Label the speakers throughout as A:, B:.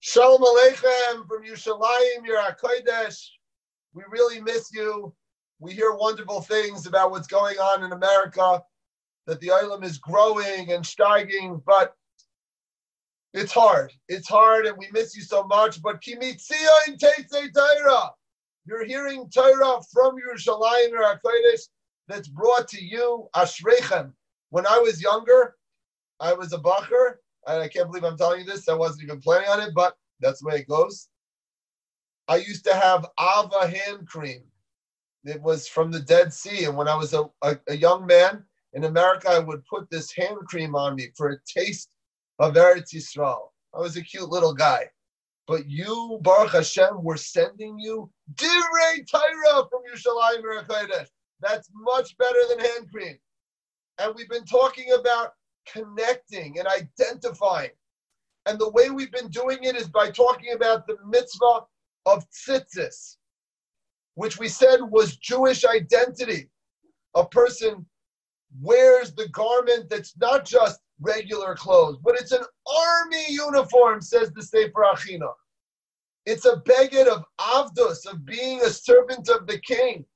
A: Shalom Aleichem from Yerushalayim, Yireh Kodesh. We really miss you. We hear wonderful things about what's going on in America, that the Olam is growing and steiging, but it's hard. It's hard, and we miss you so much. But Kimitzia in Tetzei Torah. You're hearing Torah from Yerushalayim, Yireh Kodesh, that's brought to you, Ashreichem. When I was younger, I was a bacher. I can't believe I'm telling you this. I wasn't even planning on it, but that's the way it goes. I used to have Ava hand cream. It was from the Dead Sea. And when I was a young man in America, I would put this hand cream on me for a taste of Eretz Yisrael. I was a cute little guy. But you, Baruch Hashem, we're sending you Divrei Torah from Yerushalayim Yireh Kodesh. That's much better than hand cream. And we've been talking about connecting and identifying. And the way we've been doing it is by talking about the mitzvah of tzitzis, which we said was Jewish identity. A person wears the garment that's not just regular clothes, but it's an army uniform, says the Sefer Achina. It's a beged of avdus, of being a servant of the king.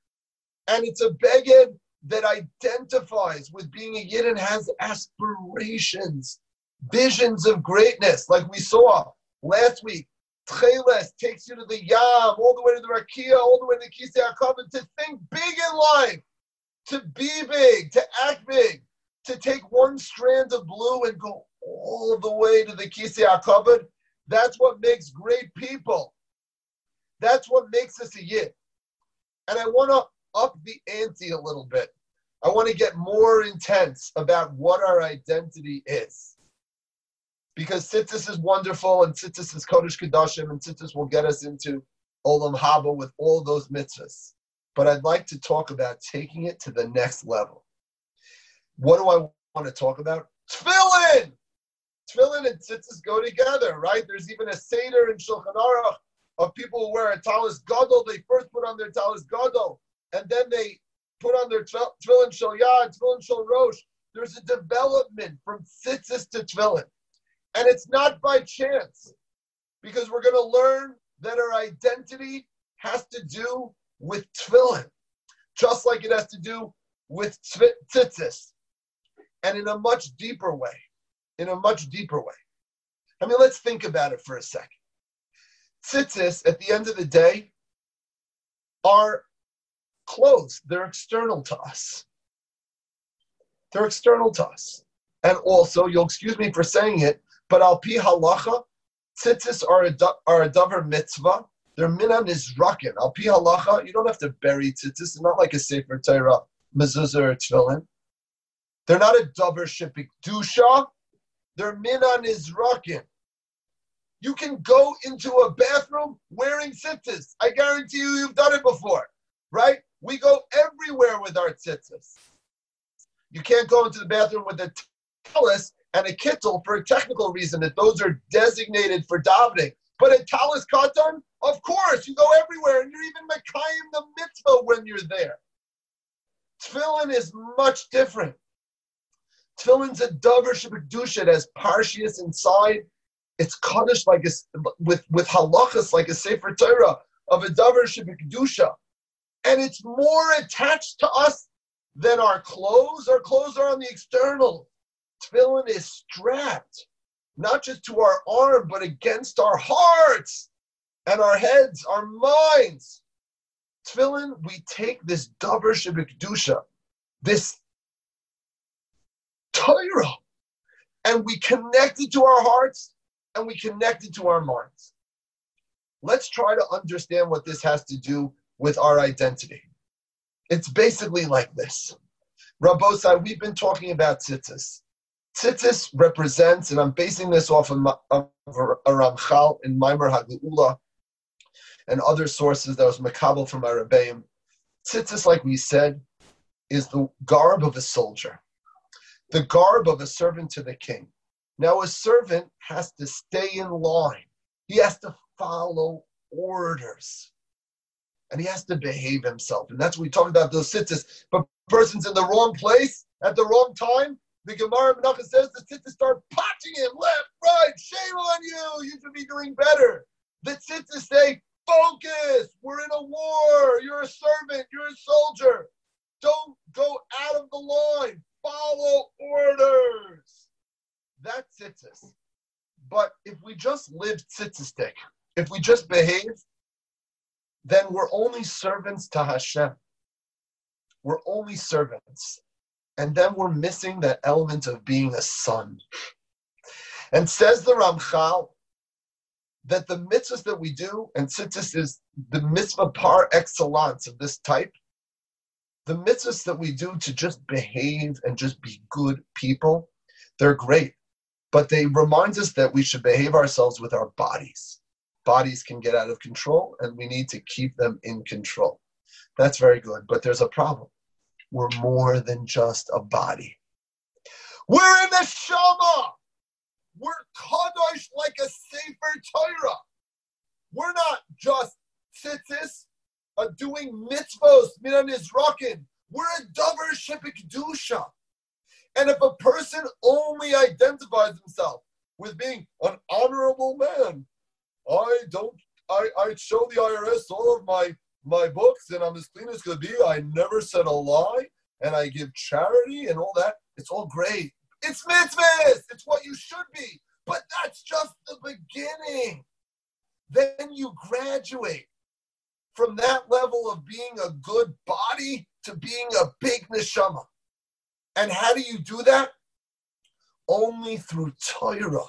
A: And it's a beged that identifies with being a Yid and has aspirations, visions of greatness, like we saw last week. Tcheles takes you to the Yam, all the way to the Rakia, all the way to the Kisei HaKavod, to think big in life, to be big, to act big, to take one strand of blue and go all the way to the Kisei HaKavod. That's what makes great people. That's what makes us a Yid. And I want to up the ante a little bit. I want to get more intense about what our identity is. Because tzitzis is wonderful, and tzitzis is Kodesh Kodashim, and tzitzis will get us into Olam Haba with all those mitzvahs. But I'd like to talk about taking it to the next level. What do I want to talk about? Tefillin! Tefillin and tzitzis go together, right? There's even a Seder in Shulchan Aruch of people who wear a talis gadol. They first put on their talis gadol, and then they put on their tefillin shel yad, tefillin shel rosh. There's a development from tzitzis to tefillin. And it's not by chance, because we're going to learn that our identity has to do with tefillin, just like it has to do with tzitzis, and in a much deeper way, I mean, let's think about it for a second. Tzitzis, at the end of the day, are clothes. They're external to us. And also, you'll excuse me for saying it, but al pi halacha, tzitzis are a davar mitzvah. They're mina nizrakin. Al pi halacha, you don't have to bury tzitzis. It's not like a sefer Torah, mezuzah, or tefillin. They're not a davar shebikdusha. They're mina nizrakin. You can go into a bathroom wearing tzitzis. I guarantee you've done it before, right? We go everywhere with our tzitzis. You can't go into the bathroom with a talis and a kittel for a technical reason, that those are designated for davening. But a talis katan, of course, you go everywhere, and you're even mekayim the mitzvah when you're there. Tefillin is much different. Tefillin's a davar shebekdusha. It has parshias inside. It's kaddish like with halachas like a sefer Torah of a davar shebekdusha. And it's more attached to us than our clothes. Our clothes are on the external. Tefillin is strapped, not just to our arm, but against our hearts and our heads, our minds. Tefillin, we take this davar shebekdusha, this Torah, and we connect it to our hearts and we connect it to our minds. Let's try to understand what this has to do with our identity. It's basically like this. Rabbosai, we've been talking about tzitzis. Tzitzis represents, and I'm basing this off of a Ramchal in Maimer HaGeula and other sources that was makabel from our Rebbeim. Tzitzis, like we said, is the garb of a soldier, the garb of a servant to the king. Now, a servant has to stay in line. He has to follow orders. And he has to behave himself. And that's what we talk about, those tzitzis. But a person's in the wrong place at the wrong time, The Gemara Menachos says the tzitzis start punching him left, right. Shame on you. You should be doing better. The tzitzis say, focus. We're in a war. You're a servant. You're a soldier. Don't go out of the line. Follow orders. That's tzitzis. But if we just live tzitzistic, if we just behave, then we're only servants to Hashem. We're only servants. And then we're missing that element of being a son. And says the Ramchal that the mitzvahs that we do, and tzitzis is the mitzvah par excellence of this type, the mitzvahs that we do to just behave and just be good people, they're great. But they remind us that we should behave ourselves with our bodies. Bodies can get out of control, and we need to keep them in control. That's very good, but there's a problem. We're more than just a body. We're in the Shama. We're kadosh like a Sefer Torah. We're not just tzitzis, doing mitzvos, minan izrakin. We're a davar shebekdusha. And if a person only identifies himself with being an honorable man, I show the IRS all of my books, and I'm as clean as could be. I never said a lie, and I give charity and all that. It's all great. It's mitzvahs. It's what you should be. But that's just the beginning. Then you graduate from that level of being a good body to being a big neshama. And how do you do that? Only through Torah.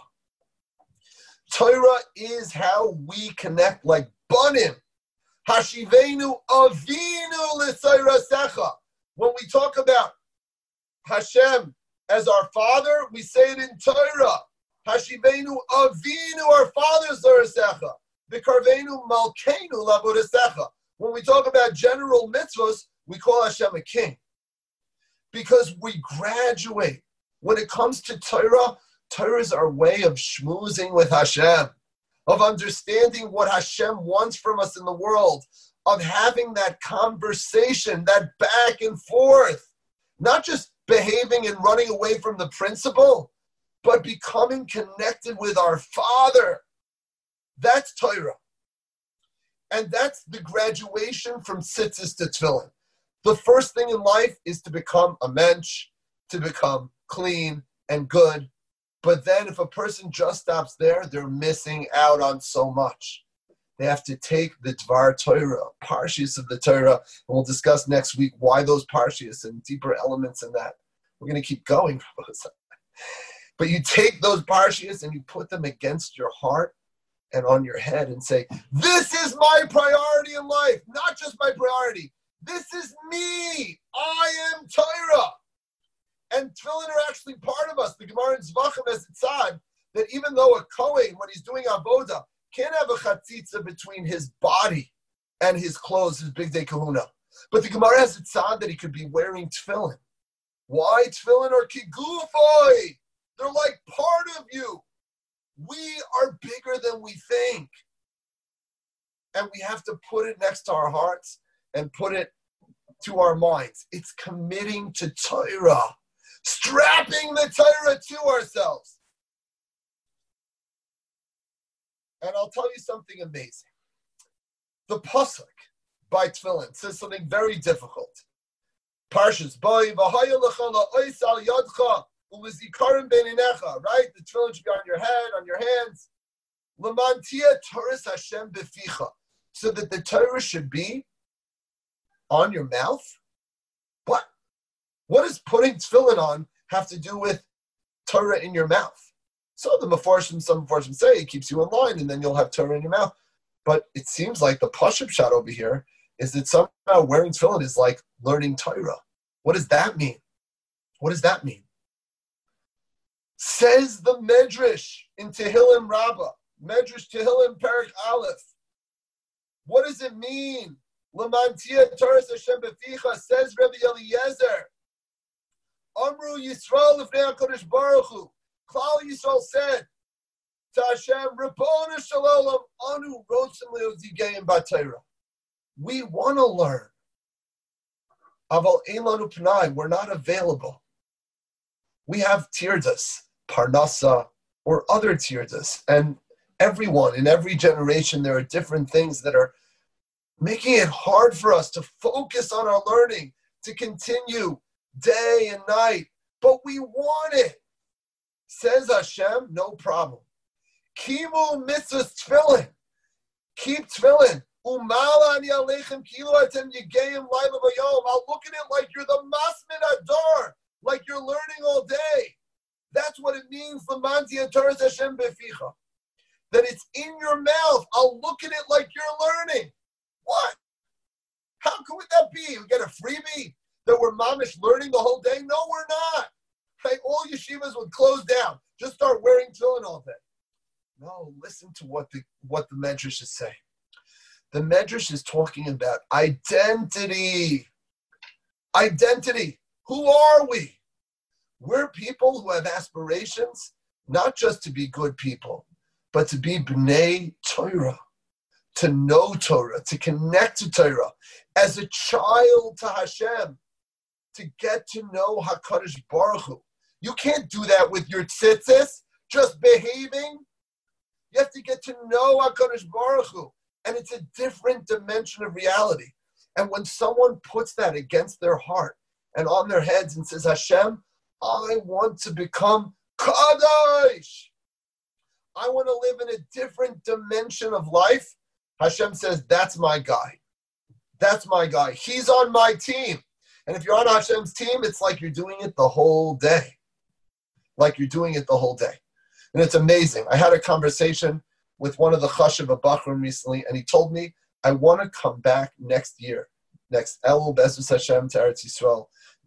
A: Torah is how we connect like banim. Hashivenu avinu l'tzayrasecha. When we talk about Hashem as our Father, we say it in Torah. Hashivenu avinu, our Father, l'tzayrasecha. V'karvenu malkeinu l'avodasecha. When we talk about general mitzvahs, we call Hashem a king. Because we graduate. When it comes to Torah, Torah is our way of schmoozing with Hashem, of understanding what Hashem wants from us in the world, of having that conversation, that back and forth, not just behaving and running away from the principle, but becoming connected with our Father. That's Torah. And that's the graduation from tzitzis to tefillin. The first thing in life is to become a mensch, to become clean and good. But then if a person just stops there, they're missing out on so much. They have to take the Dvar Torah, Parshias of the Torah, and we'll discuss next week why those Parshias and deeper elements in that. We're going to keep going. But you take those Parshias and you put them against your heart and on your head and say, this is my priority in life, not just my priority. This is me. I am Torah. And tefillin are actually part of us. The Gemara in Zvachim has it said that even though a Kohen, when he's doing avoda, can't have a chatzitza between his body and his clothes, his big day kahuna. But the Gemara has it said that he could be wearing tefillin. Why? Tefillin are kigufoi. They're like part of you. We are bigger than we think. And we have to put it next to our hearts and put it to our minds. It's committing to Torah. Strapping the Torah to ourselves. And I'll tell you something amazing. The Pasuk by Tefillin says something very difficult. Parshas Boi v'haya lecha la'ois al yadcha u'lizikarim beinecha. Right? The Tefillin should be on your head, on your hands. L'mantia Torah Hashem beficha. So that the Torah should be on your mouth. What? What does putting tefillin on have to do with Torah in your mouth? So the Mefarshim, some Mefarshim say it keeps you in line and then you'll have Torah in your mouth. But it seems like the Pashup shot over here is that somehow wearing tefillin is like learning Torah. What does that mean? What does that mean? Says the Medrash in Tehillim Rabbah, Medrash Tehillim Perik Aleph. What does it mean? Lamantia Torah Hashem beficha, says Rabbi Eliezer. Amru Yisrael Lifnei HaKadosh Baruch Hu. Klal Yisrael said to Hashem, Ribono Shel Olam, Anu Rotzim Le'ozigayim B'Torah. We want to learn. Aval Ein Lanu Pnai, we're not available. We have tirdas, parnasa, or other tirdas. And everyone, in every generation, there are different things that are making it hard for us to focus on our learning, to continue day and night. But we want it. Says Hashem, no problem. Kimu mitzvahs tefillin. Keep tefillin. Umala ani aleichem kilo atem yigayim laila v'yom. I'll look at it like you're the masmid ador, like you're learning all day. That's what it means, Lamanti Torah Hashem beficha. That it's in your mouth. I'll look at it like you're learning. What? How could that be? We get a freebie that we're mamish learning the whole day? No, we're not. Right? All yeshivas would close down. Just start wearing tefillin all day. No, listen to what the Medrash is saying. The Medrash is talking about identity. Identity. Who are we? We're people who have aspirations, not just to be good people, but to be B'nai Torah, to know Torah, to connect to Torah, as a child to Hashem, to get to know HaKadosh Baruch Hu. You can't do that with your tzitzis, just behaving. You have to get to know HaKadosh Baruch Hu. And it's a different dimension of reality. And when someone puts that against their heart and on their heads and says, Hashem, I want to become Kadosh. I want to live in a different dimension of life. Hashem says, that's my guy. That's my guy. He's on my team. And if you're on Hashem's team, it's like you're doing it the whole day. Like you're doing it the whole day. And it's amazing. I had a conversation with one of the Chashav of Bachram recently, and he told me, I want to come back next year. Next Elul Be'ezus Hashem to Eretz Yisrael.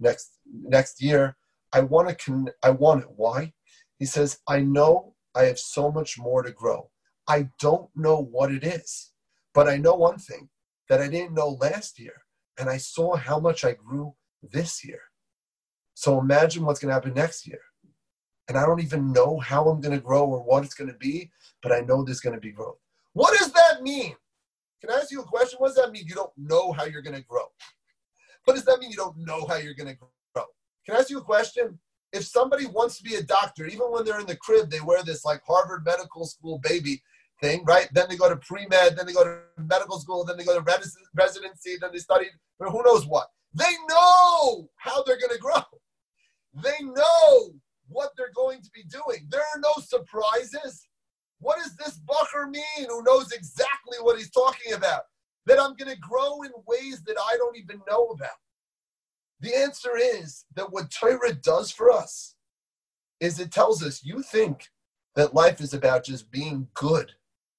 A: Next year. I want it. Why? He says, I know I have so much more to grow. I don't know what it is, but I know one thing that I didn't know last year, and I saw how much I grew this year. So imagine what's going to happen next year. And I don't even know how I'm going to grow or what it's going to be, but I know there's going to be growth. What does that mean? Can I ask you a question? What does that mean? You don't know how you're going to grow. What does that mean? You don't know how you're going to grow. Can I ask you a question? If somebody wants to be a doctor, even when they're in the crib, they wear this like Harvard Medical School baby thing, right? Then they go to pre-med, then they go to medical school, then they go to residency, then they study, or who knows what. They know how they're going to grow. They know what they're going to be doing. There are no surprises. What does this bacher mean who knows exactly what he's talking about? That I'm going to grow in ways that I don't even know about. The answer is that what Torah does for us is it tells us, you think that life is about just being good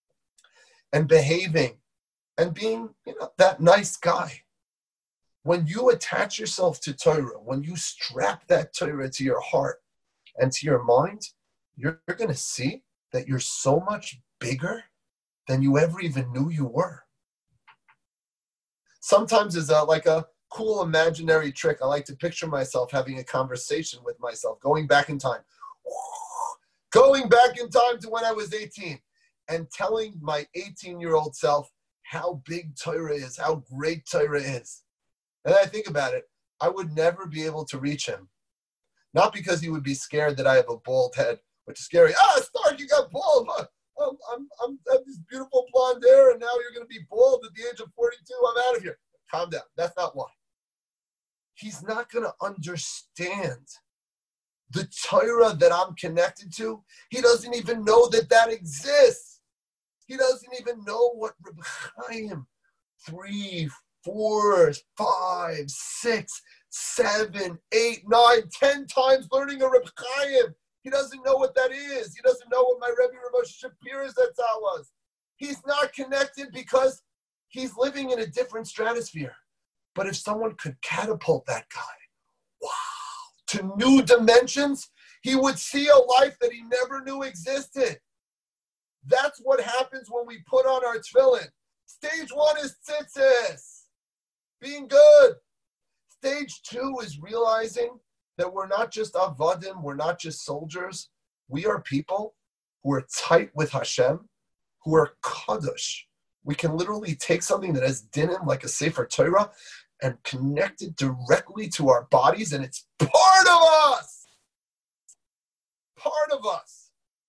A: and behaving and being, that nice guy. When you attach yourself to Torah, when you strap that Torah to your heart and to your mind, you're going to see that you're so much bigger than you ever even knew you were. Sometimes it's like a cool imaginary trick. I like to picture myself having a conversation with myself, going back in time to when I was 18 and telling my 18-year-old self how big Torah is, how great Torah is. And I think about it, I would never be able to reach him. Not because he would be scared that I have a bald head, which is scary. Stark, you got bald. I have this beautiful blonde hair, and now you're going to be bald at the age of 42. I'm out of here. Calm down. That's not why. He's not going to understand the Torah that I'm connected to. He doesn't even know that exists. He doesn't even know what Reb Chaim 3, 4, 5, 6, 7, 8, 9, 10 times learning a Reb Chaim. He doesn't know what that is. He doesn't know what my Rebbe Rav Moshe Shapira's Zatzal was. He's not connected because he's living in a different stratosphere. But if someone could catapult that guy, to new dimensions, he would see a life that he never knew existed. That's what happens when we put on our tefillin. Stage 1 is tzitzis, being good. Stage 2 is realizing that we're not just avadim, we're not just soldiers. We are people who are tight with Hashem, who are kadosh. We can literally take something that has dinim, like a Sefer Torah, and connect it directly to our bodies, and it's part of us. part of us.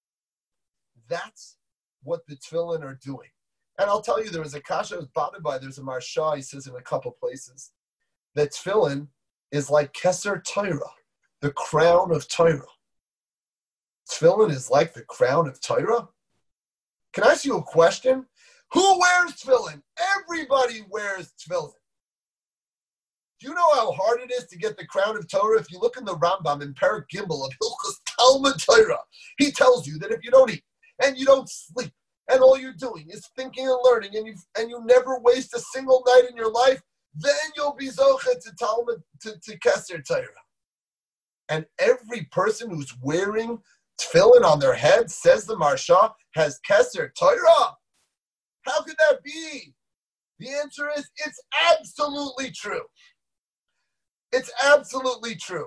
A: That's what the tefillin are doing. And I'll tell you, there was a kasha I was bothered by. There's a Marsha, he says in a couple places, that tefillin is like Keser Torah, the crown of Torah. Tefillin is like the crown of Torah? Can I ask you a question? Who wears tefillin? Everybody wears tefillin. Do you know how hard it is to get the crown of Torah? If you look in the Rambam in Perek Gimel of Hilchos Talmud Torah, he tells you that if you don't eat and you don't sleep and all you're doing is thinking and learning and you never waste a single night in your life, then you'll be zocheh to Talmud, to Keser Torah. And every person who's wearing tefillin on their head, says the Marsha, has Keser Torah. How could that be? The answer is it's absolutely true. It's absolutely true.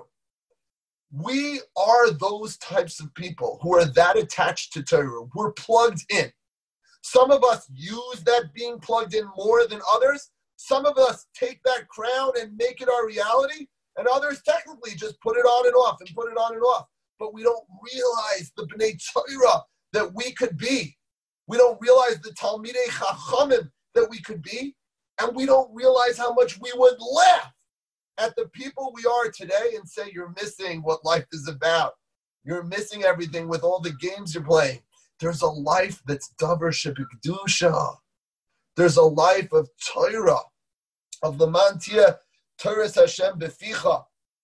A: We are those types of people who are that attached to Torah. We're plugged in. Some of us use that being plugged in more than others. Some of us take that crown and make it our reality, and others technically just put it on and off and put it on and off. But we don't realize the Bnei Torah that we could be. We don't realize the Talmidei Chachamim that we could be, and we don't realize how much we would laugh at the people we are today and say, you're missing what life is about. You're missing everything with all the games you're playing. There's a life that's davar shebekdusha. There's a life of Torah, of Lamantia, Torah Hashem beficha.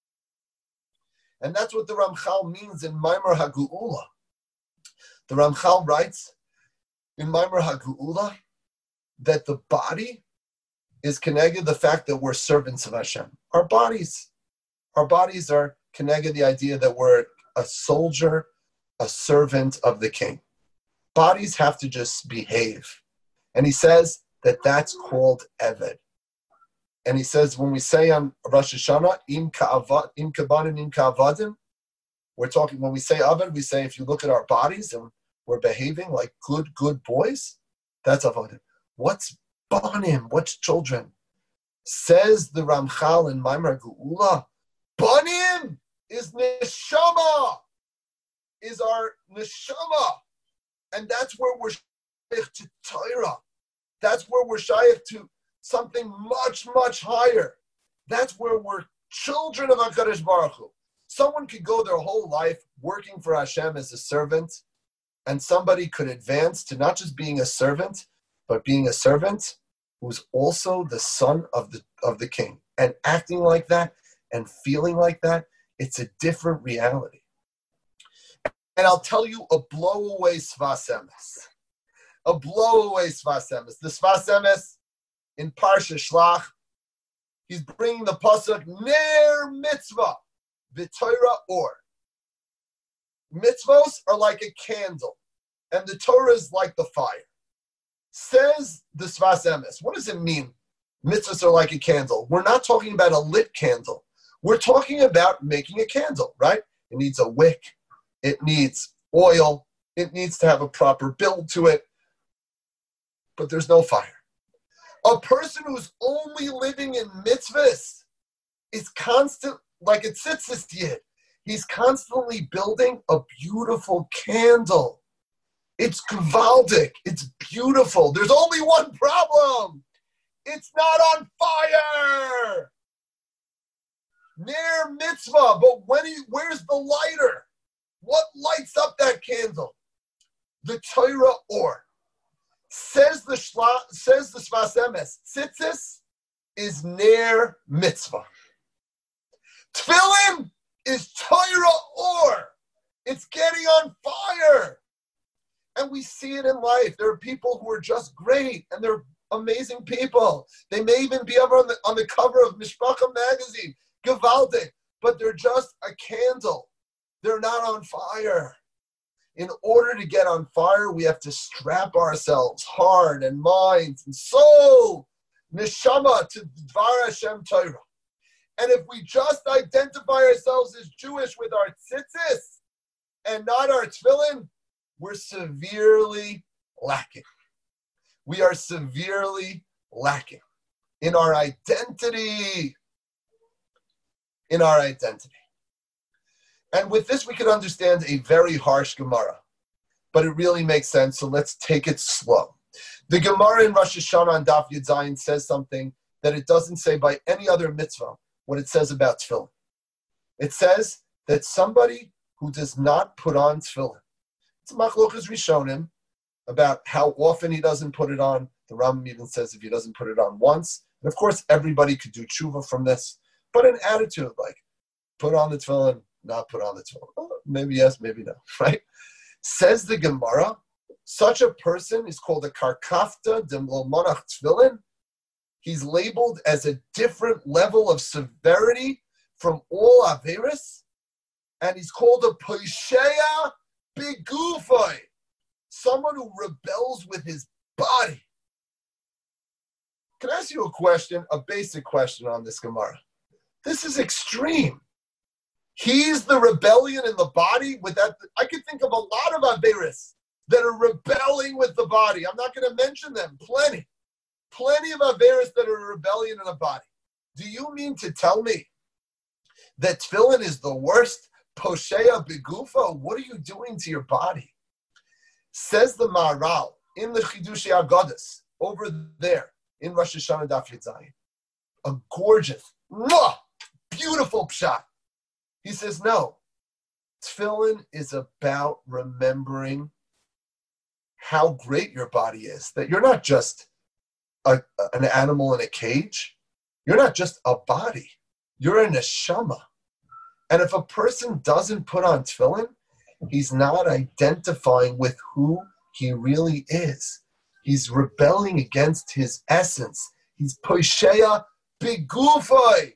A: And that's what the Ramchal means in Maimar HaGeula. The Ramchal writes in Maimar HaGeula that the body is connected the fact that we're servants of Hashem. Our bodies are connected the idea that we're a soldier, a servant of the king. Bodies have to just behave. And he says that that's called Eved. And he says, when we say on Rosh Hashanah, im kabanim, im ka'avadim, we're talking, when we say Aved, we say if you look at our bodies and we're behaving like good boys, that's Avadim. What's Banim? What's children? Says the Ramchal in Maimar Geula, Banim is Neshama, is our Neshama. And that's where we're shaykh to Torah. That's where we're shaykh to something much, much higher. That's where we're children of HaKadosh Baruch Hu. Someone could go their whole life working for Hashem as a servant, and somebody could advance to not just being a servant, but being a servant who's also the son of the king. And acting like that and feeling like that, it's a different reality. And I'll tell you a blowaway Sfas Emes. A blowaway Sfas Emes. The Sfas Emes in Parsha Shlach, he's bringing the pasuk Ner Mitzvah, V'Torah Or. Mitzvos are like a candle, and the Torah is like the fire. Says the Sfas Emes. What does it mean? Mitzvos are like a candle. We're not talking about a lit candle. We're talking about making a candle, right? It needs a wick. It needs oil. It needs to have a proper build to it. But there's no fire. A person who's only living in mitzvahs is constant, like it sits this yid. He's constantly building a beautiful candle. It's gewaldic. It's beautiful. There's only one problem. It's not on fire. Ner mitzvah, but where's the lighter? What lights up that candle? The Torah Or. Says the Sfas Emes, tzitzis is Ner mitzvah. Tefillin is Torah Or. It's getting on fire. And we see it in life. There are people who are just great, and they're amazing people. They may even be ever on the cover of Mishpacha magazine, gewaldic, but they're just a candle. They're not on fire. In order to get on fire, we have to strap ourselves, heart and mind and soul, neshama, to Dvar Hashem Torah. And if we just identify ourselves as Jewish with our tzitzis and not our tefillin, we're severely lacking. We are severely lacking in our identity. In our identity. And with this, we can understand a very harsh Gemara, but it really makes sense. So let's take it slow. The Gemara in Rosh Hashanah on Daf Yud Zayin says something that it doesn't say by any other mitzvah, what it says about tefillin. It says that somebody who does not put on tefillin, it's Machlokas Rishonim about how often he doesn't put it on. The Rambam even says if he doesn't put it on once. And of course, everybody could do tshuva from this, but an attitude like put on the tefillin, not put on the tefillin. Oh, maybe yes, maybe no, right? Says the Gemara, such a person is called a karkafta demlo monach tefillin. He's labeled as a different level of severity from all averis, and he's called a poisheya bigufay, someone who rebels with his body. Can I ask you a question, a basic question on this Gemara? This is extreme. He's the rebellion in the body. With that, I could think of a lot of averis that are rebelling with the body. I'm not going to mention them. Plenty of averis that are rebellion in the body. Do you mean to tell me that tefillin is the worst? Posheya begufa, what are you doing to your body? Says the Maharal in the Chidushei Agadas over there in Rosh Hashanah Daf Yud Zayin. A gorgeous, beautiful pshat. He says, no, tefillin is about remembering how great your body is, that you're not just an animal in a cage. You're not just a body. You're a neshama. And if a person doesn't put on tefillin, he's not identifying with who he really is. He's rebelling against his essence. He's posheya bigufay.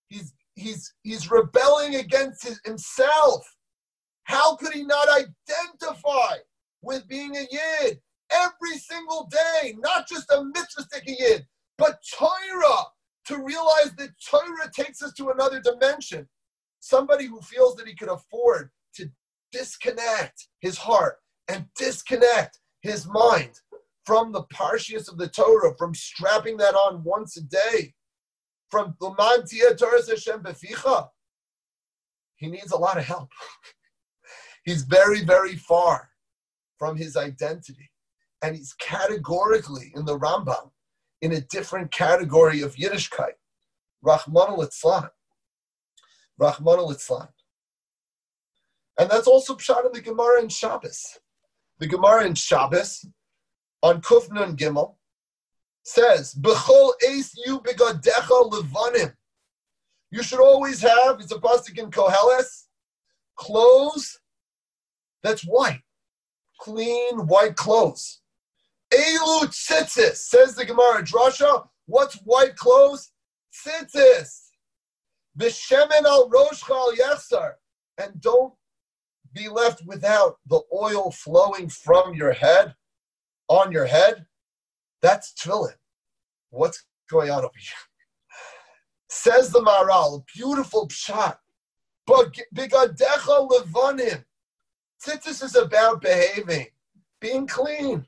A: He's rebelling against himself. How could he not identify with being a yid every single day? Not just a mitzvah yid, but Torah, to realize that Torah takes us to another dimension. Somebody who feels that he could afford to disconnect his heart and disconnect his mind from the parshias of the Torah, from strapping that on once a day, from L'man Tiyeh Torah Hashem Beficha, he needs a lot of help. He's very, very far from his identity. And he's categorically, in the Rambam, in a different category of Yiddishkeit. Rahman al-Itzlan. Rahman al-Itzlan. And that's also pshat in the Gemara in Shabbos. The Gemara in Shabbos, on Kuf Nun Gimel, says, B'chol eis yu begadecha levanim. You should always have, it's a pasuk in Koheles, clothes that's white. Clean, white clothes. Elu tzitzis, says the Gemara Drasha. What's white clothes? Tzitzis. B'shemen al roshcha al yechsar. And don't be left without the oil flowing from your head, on your head. That's tefillin. What's going on over here? Says the Maharal, beautiful pshat. But bigadecha levanim. Tzitzis is about behaving, being clean.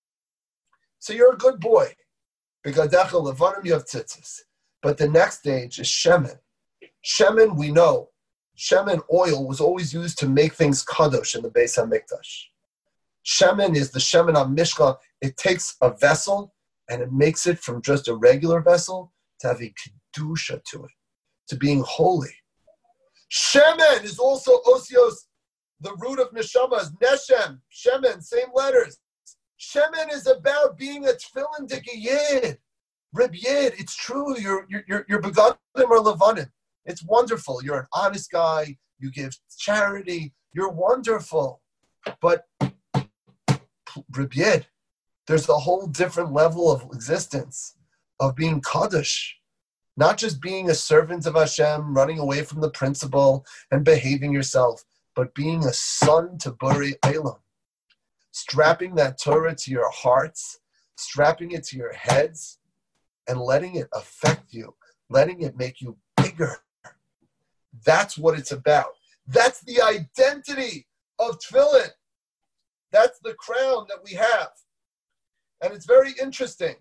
A: So you're a good boy. Bigadecha levanim, you have tzitzis. But the next stage is shemen. Shemen, we know, shemen oil was always used to make things kadosh in the Beis HaMikdash. Shemen is the shemen HaMishkan. It takes a vessel and it makes it from just a regular vessel to have a kedusha to it, to being holy. Shemen is also osios, the root of neshama is neshem, shemen, same letters. Shemen is about being a tefillin yid, Reb Yid. It's true. You're begadim or levanim. It's wonderful. You're an honest guy. You give charity. You're wonderful. But Reb Yid, there's a whole different level of existence, of being kaddish, not just being a servant of Hashem, running away from the principle and behaving yourself, but being a son to Borei Olam, strapping that Torah to your hearts, strapping it to your heads, and letting it affect you, letting it make you bigger. That's what it's about. That's the identity of tefillin. That's the crown that we have. And it's very interesting.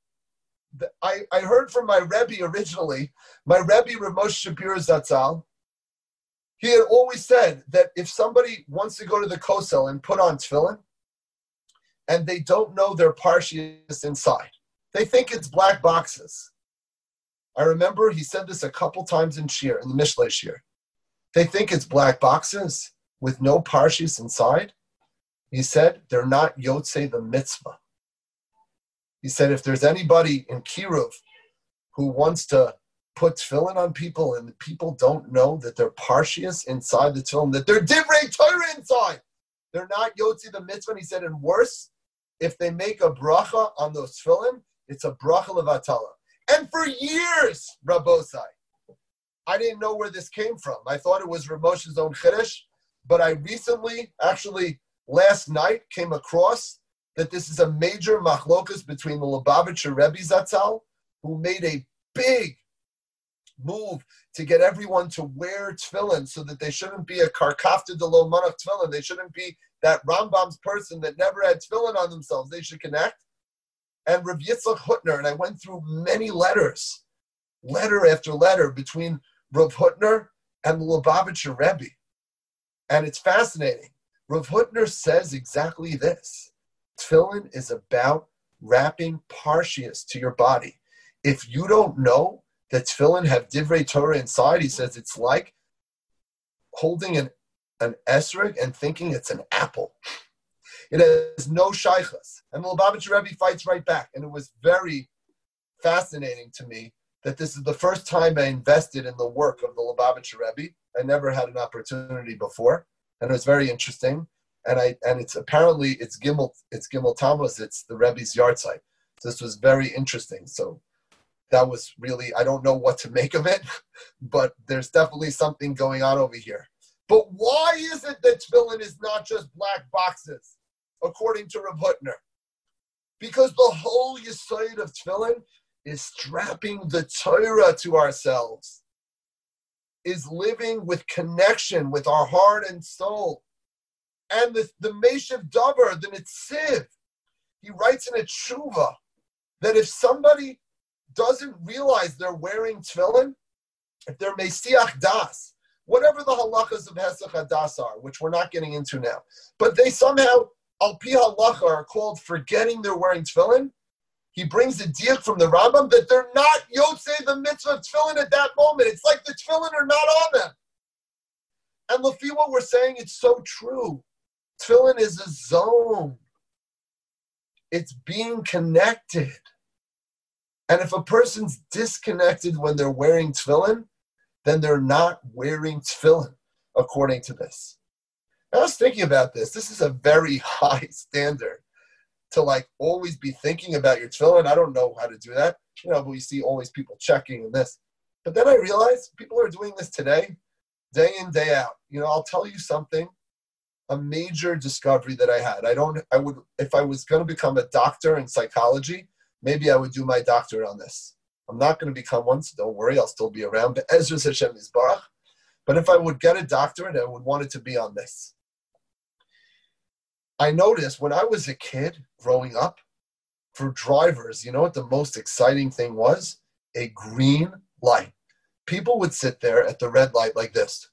A: I heard from my Rebbe originally, my Rebbe Rav Moshe Shapiro Zatzal. He had always said that if somebody wants to go to the kosel and put on tefillin, and they don't know their parshias inside, they think it's black boxes. I remember he said this a couple times in Shir, in the Mishlei Shir. They think it's black boxes with no parshias inside. He said they're not yotzei the mitzvah. He said if there's anybody in Kiruv who wants to put tefillin on people and the people don't know that they're parshias inside the tefillin, that they're divrei Torah inside, they're not yotzei the mitzvah. And he said, and worse, if they make a bracha on those tefillin, it's a bracha levatala. And for years, Rabbosai, I didn't know where this came from. I thought it was Rav Moshe's own chiddush, but I recently, actually last night, came across that this is a major machlokas between the Lubavitcher Rebbe Zatzal, who made a big move to get everyone to wear tefillin so that they shouldn't be a karkafta de lo manach tefillin. They shouldn't be that Rambam's person that never had tefillin on themselves. They should connect. And Rav Yitzchak Hutner, and I went through many letters, letter after letter between Rav Hutner and the Lubavitcher Rebbe. And it's fascinating. Rav Hutner says exactly this. Tefillin is about wrapping parshias to your body. If you don't know that tefillin have divrei Torah inside, he says it's like holding an esrog and thinking it's an apple. It has no shaychus. And the Lubavitcher Rebbe fights right back. And it was very fascinating to me that this is the first time I invested in the work of the Lubavitcher Rebbe. I never had an opportunity before. And it was very interesting. And it's apparently it's Gimel Tammuz, it's the Rebbe's yahrzeit. So this was very interesting. So that was really, I don't know what to make of it, but there's definitely something going on over here. But why is it that tefillin is not just black boxes, according to Rav Hutner? Because the whole yesod of tefillin is strapping the Torah to ourselves, is living with connection with our heart and soul. And the Meshiv Davar, the Netziv, he writes in a tshuva that if somebody doesn't realize they're wearing tefillin, if they're Mesiach Das, whatever the halachas of Hesach Hadas are, which we're not getting into now, but they somehow, al pi halacha, are called forgetting they're wearing tefillin, he brings a diak from the Rambam that they're not yotzei the mitzvah of tefillin at that moment. It's like the tefillin are not on them. And Lefi, what we're saying, it's so true. Tefillin is a zone. It's being connected. And if a person's disconnected when they're wearing tefillin, then they're not wearing tefillin, according to this. I was thinking about this. This is a very high standard to like always be thinking about your tefillin. I don't know how to do that, but we see always people checking and this. But then I realized people are doing this today, day in, day out. I'll tell you something. A major discovery that I had. If I was going to become a doctor in psychology, maybe I would do my doctorate on this. I'm not going to become one, so don't worry, I'll still be around. But Ezra Hashem Yisbarach. But if I would get a doctorate, I would want it to be on this. I noticed when I was a kid growing up, for drivers, you know what the most exciting thing was? A green light. People would sit there at the red light like this,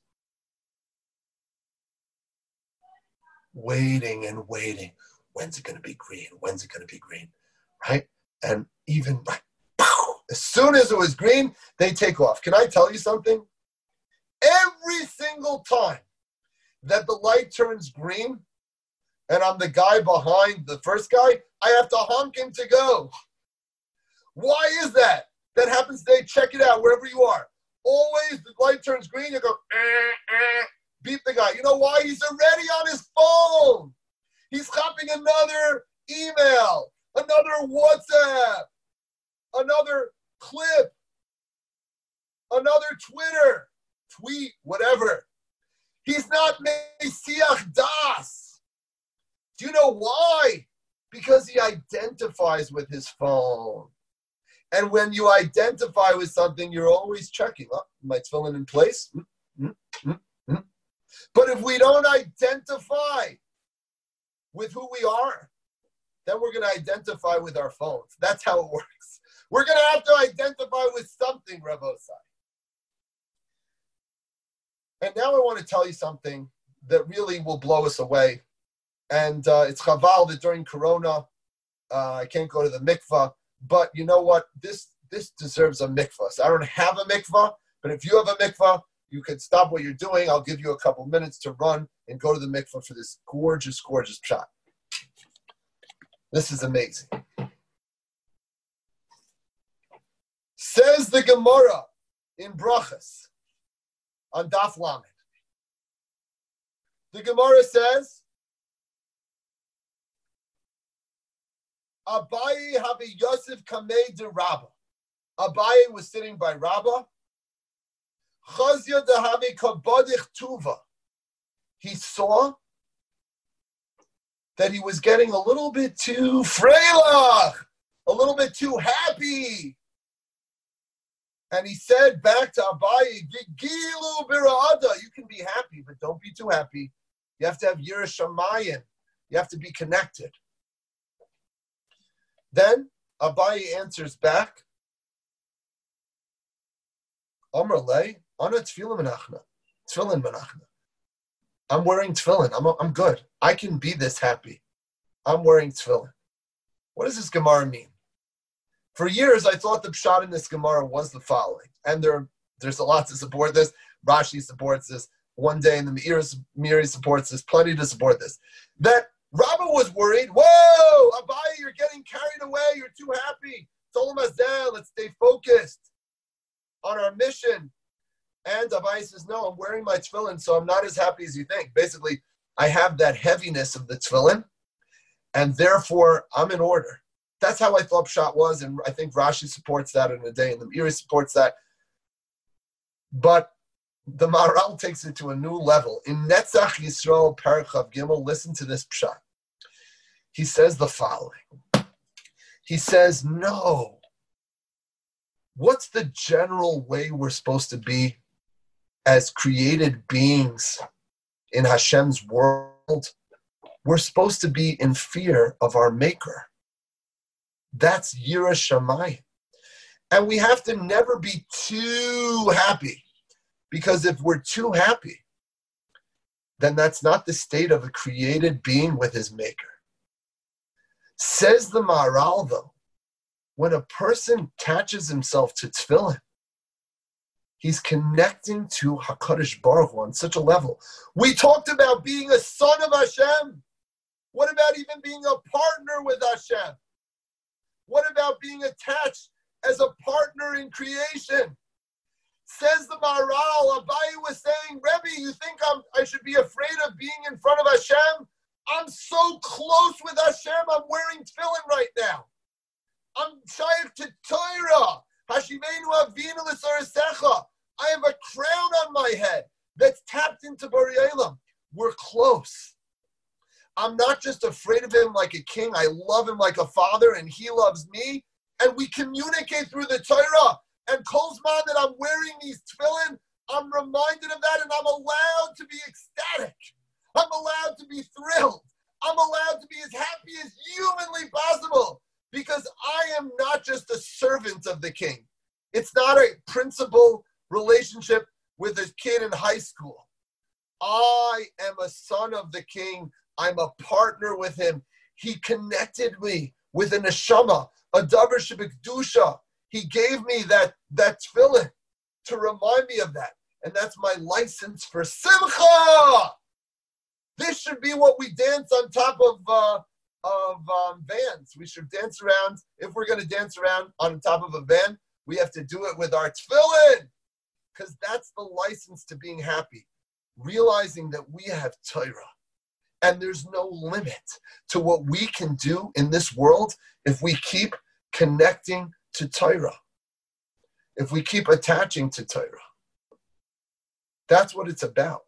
A: waiting and waiting. When's it going to be green? When's it going to be green? Right? And even like, as soon as it was green, they take off. Can I tell you something? Every single time that the light turns green and I'm the guy behind the first guy, I have to honk him to go. Why is that? That happens today. Check it out wherever you are. Always the light turns green, you go, beep the guy. You know why? He's already on his phone. He's copying another email, another WhatsApp, another clip, another Twitter, tweet, whatever. He's not Mesiach Das. Do you know why? Because he identifies with his phone. And when you identify with something, you're always checking. Oh, my tefillin in place? But if we don't identify with who we are, then we're going to identify with our phones. That's how it works. We're going to have to identify with something, Rav Osai. And now I want to tell you something that really will blow us away. And it's chaval that during Corona, I can't go to the mikvah. But you know what? This deserves a mikvah. So I don't have a mikvah, but if you have a mikvah, you can stop what you're doing. I'll give you a couple minutes to run and go to the mikvah for this gorgeous, gorgeous shot. This is amazing. Says the Gemara in Brachas on Daf Lamed. The Gemara says, Abaye habi Yosef kamei de Rabba. Abaye was sitting by Rabba. Chazya de habi kabodich tuva. He saw that he was getting a little bit too freilach, a little bit too happy. And he said back to Abaye, Gilu bira'ada, you can be happy, but don't be too happy. You have to have Yiras Shamayim. You have to be connected. Then Abaye answers back, Amar lei, ana tefillin menachna, tefillin menachna. I'm wearing tefillin. I'm good. I can be this happy. I'm wearing tefillin. What does this Gemara mean? For years, I thought the pshat in this Gemara was the following, and there's a lot to support this. Rashi supports this. One day in the Meiri supports this. Plenty to support this. That Rabbah was worried. Whoa, Abaye, you're getting carried away. You're too happy. Tolam Hazel, let's stay focused on our mission. And Abaye says, no, I'm wearing my tefillin, so I'm not as happy as you think. Basically, I have that heaviness of the tefillin, and therefore I'm in order. That's how I thought pshat was, and I think Rashi supports that in a day, and the Meiri supports that. But the Maharal takes it to a new level. In Netzach Yisrael Parachav Gimel, listen to this pshat. He says the following. He says, no. What's the general way we're supposed to be as created beings in Hashem's world? We're supposed to be in fear of our Maker. That's Yiras Shamayim. And we have to never be too happy. Because if we're too happy, then that's not the state of a created being with his Maker. Says the Maharal, though, when a person attaches himself to tefillin, he's connecting to HaKadosh Baruch Hu on such a level. We talked about being a son of Hashem. What about even being a partner with Hashem? What about being attached as a partner in creation? Says the Maharal, Abaye was saying, Rebbe, you think I should be afraid of being in front of Hashem? I'm so close with Hashem, I'm wearing tefillin right now. I'm shaykh to Torah. Hashivenu avinu l'sarasecha. I have a crown on my head that's tapped into Bari Olam. We're close. I'm not just afraid of him like a king. I love him like a father, and he loves me. And we communicate through the Torah. And Kolzman that I'm wearing these tefillin, I'm reminded of that, and I'm allowed to be ecstatic. I'm allowed to be thrilled. I'm allowed to be as happy as humanly possible, because I am not just a servant of the king. It's not a principal relationship with a kid in high school. I am a son of the king. I'm a partner with him. He connected me with a neshama, a davar shebekdusha. He gave me that tefillin to remind me of that. And that's my license for simcha. This should be what we dance on top of vans. We should dance around. If we're going to dance around on top of a van, we have to do it with our tefillin, because that's the license to being happy. Realizing that we have Torah. And there's no limit to what we can do in this world if we keep connecting to Torah, if we keep attaching to Torah. That's what it's about.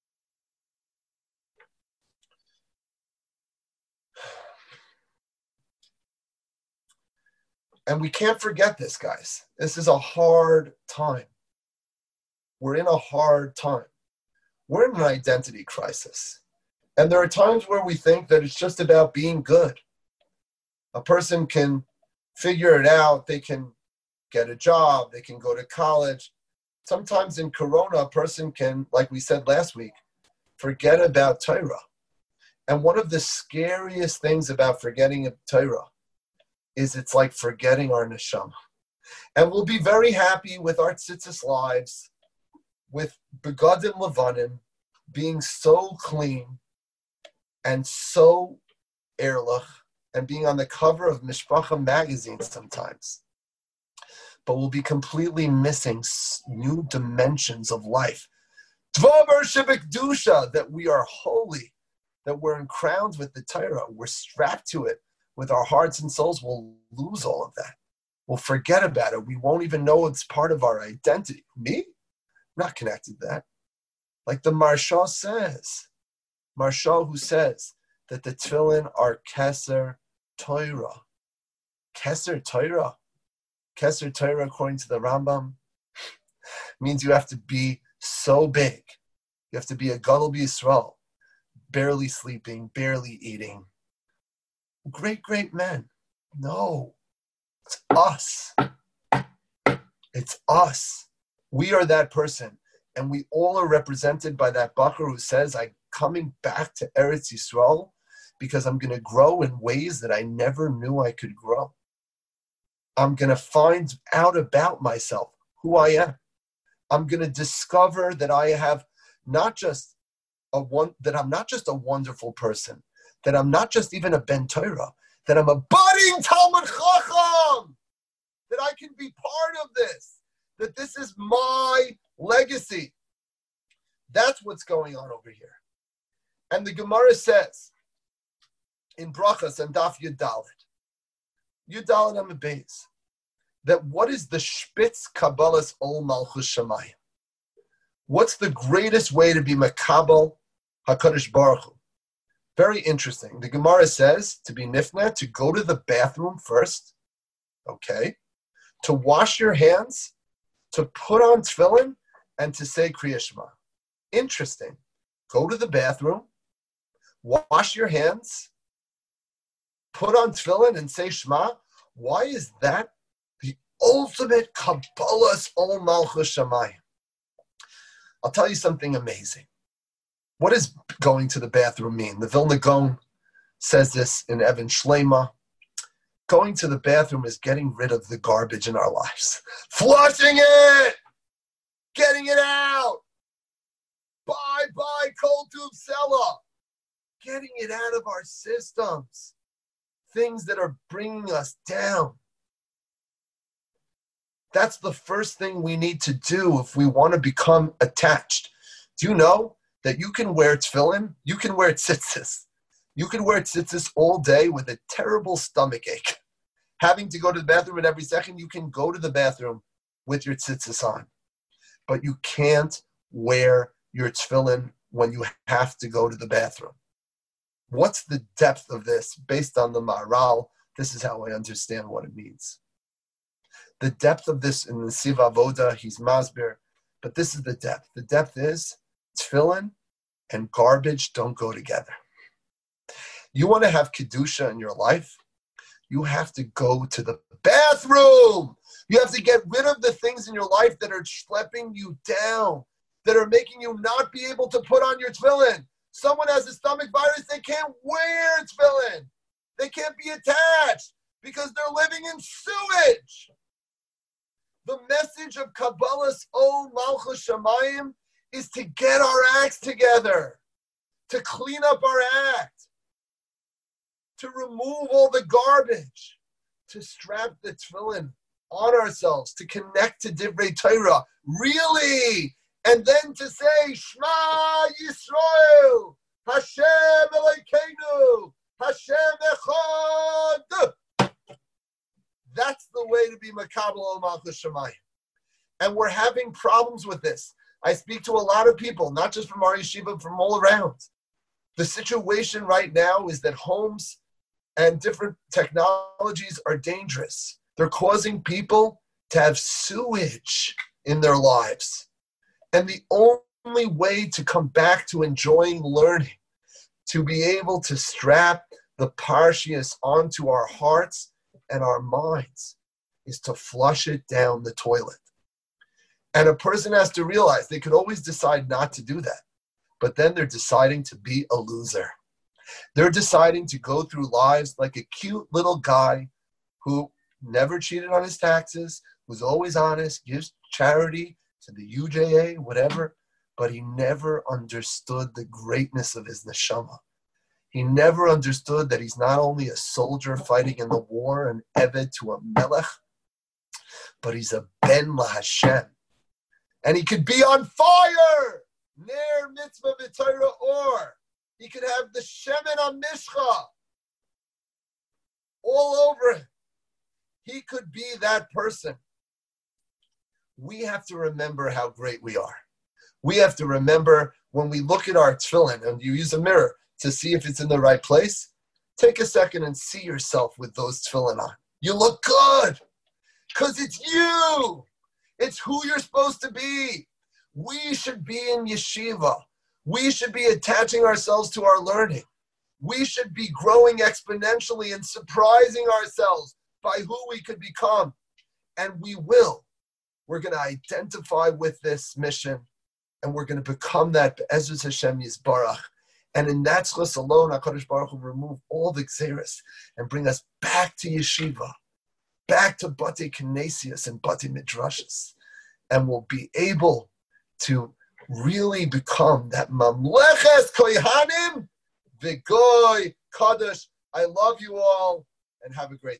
A: And we can't forget this, guys. This is a hard time. We're in a hard time. We're in an identity crisis. And there are times where we think that it's just about being good. A person can figure it out. They can get a job. They can go to college. Sometimes in Corona, a person can, like we said last week, forget about Torah. And one of the scariest things about forgetting Torah is it's like forgetting our neshama. And we'll be very happy with our tzitzis lives, with begadim levanim, being so clean and so ehrlich, and being on the cover of Mishpacha magazine sometimes. But we'll be completely missing new dimensions of life. Dvabar shebekdusha, that we are holy, that we're crowned with the Torah, we're strapped to it with our hearts and souls. We'll lose all of that. We'll forget about it. We won't even know it's part of our identity. Me? I'm not connected to that. Like the Maharsha says, Maharsha who says that the tefillin are Keser Torah. Keser Torah. Keser Torah, according to the Rambam, means you have to be so big. You have to be a Gadol B'Yisrael, barely sleeping, barely eating. Great, great men. No, it's us. It's us. We are that person. And we all are represented by that Bachar who says, I'm coming back to Eretz Yisrael because I'm going to grow in ways that I never knew I could grow. I'm going to find out about myself, who I am. I'm going to discover that I have not just that I'm not just a wonderful person, that I'm not just even a Ben Torah, that I'm a budding Talmud Chacham, that I can be part of this, that this is my legacy. That's what's going on over here. And the Gemara says in Brachas and Daf Yudalit on the base, that what is the Spitz Kabbalah's Ol Malchus Shamayim? What's the greatest way to be Makabal HaKadosh Baruch Hu? Very interesting. The Gemara says to be nifna, to go to the bathroom first, okay, to wash your hands, to put on tefillin, and to say Kriya Shema. Interesting. Go to the bathroom, wash your hands, put on tefillin, and say Shema. Why is that the ultimate Kabbalah's Ol Malchus Shamayim? I'll tell you something amazing. What does going to the bathroom mean? The Vilna Gaon says this in Evan Shlema. Going to the bathroom is getting rid of the garbage in our lives. Flushing it! Getting it out! Bye, cold tube Sella. Getting it out of our systems. Things that are bringing us down. That's the first thing we need to do if we want to become attached. Do you know that you can wear tefillin? You can wear tzitzis. You can wear tzitzis all day with a terrible stomach ache. Having to go to the bathroom at every second, you can go to the bathroom with your tzitzis on. But you can't wear your tefillin when you have to go to the bathroom. What's the depth of this? Based on the Maharal, this is how I understand what it means. The depth of this in the Siv Avoda, he's Masbir, but this is the depth. The depth is tefillin and garbage don't go together. You want to have Kedusha in your life? You have to go to the bathroom. You have to get rid of the things in your life that are schlepping you down, that are making you not be able to put on your tefillin. Someone has a stomach virus, they can't wear tefillin. They can't be attached because they're living in sewage. The message of Kabbalah's Ol Malchus Shamayim is to get our acts together, to clean up our act, to remove all the garbage, to strap the tefillin on ourselves, to connect to Divrei Torah, really, and then to say, Shema Yisrael, Hashem Elokeinu, Hashem Echad. That's the way to be Makabel Ol Malchus Shamayim. And we're having problems with this. I speak to a lot of people, not just from our yeshiva, from all around. The situation right now is that homes and different technologies are dangerous. They're causing people to have sewage in their lives. And the only way to come back to enjoying learning, to be able to strap the Parshias onto our hearts and our minds, is to flush it down the toilet. And a person has to realize they could always decide not to do that. But then they're deciding to be a loser. They're deciding to go through lives like a cute little guy who never cheated on his taxes, who's always honest, gives charity to the UJA, whatever, but he never understood the greatness of his neshama. He never understood that he's not only a soldier fighting in the war, an eved to a melech, but he's a ben la Hashem. And he could be on fire, ner mitzvah v'torah or. He could have the shemen on mishcha all over him. He could be that person. We have to remember how great we are. We have to remember when we look at our tefillin and you use a mirror to see if it's in the right place, take a second and see yourself with those tefillin on. You look good because it's you. It's who you're supposed to be. We should be in yeshiva. We should be attaching ourselves to our learning. We should be growing exponentially and surprising ourselves by who we could become. And we will. We're going to identify with this mission and we're going to become that Be'ezus Hashem Yisbarach. And in that zchus alone, HaKadosh Baruch Hu will remove all the gzeres and bring us back to yeshiva, back to Batei Knesias and Batei Midrashas. And we'll be able to really become that Mamleches Kohanim V'Goy Kadosh. I love you all and have a great day.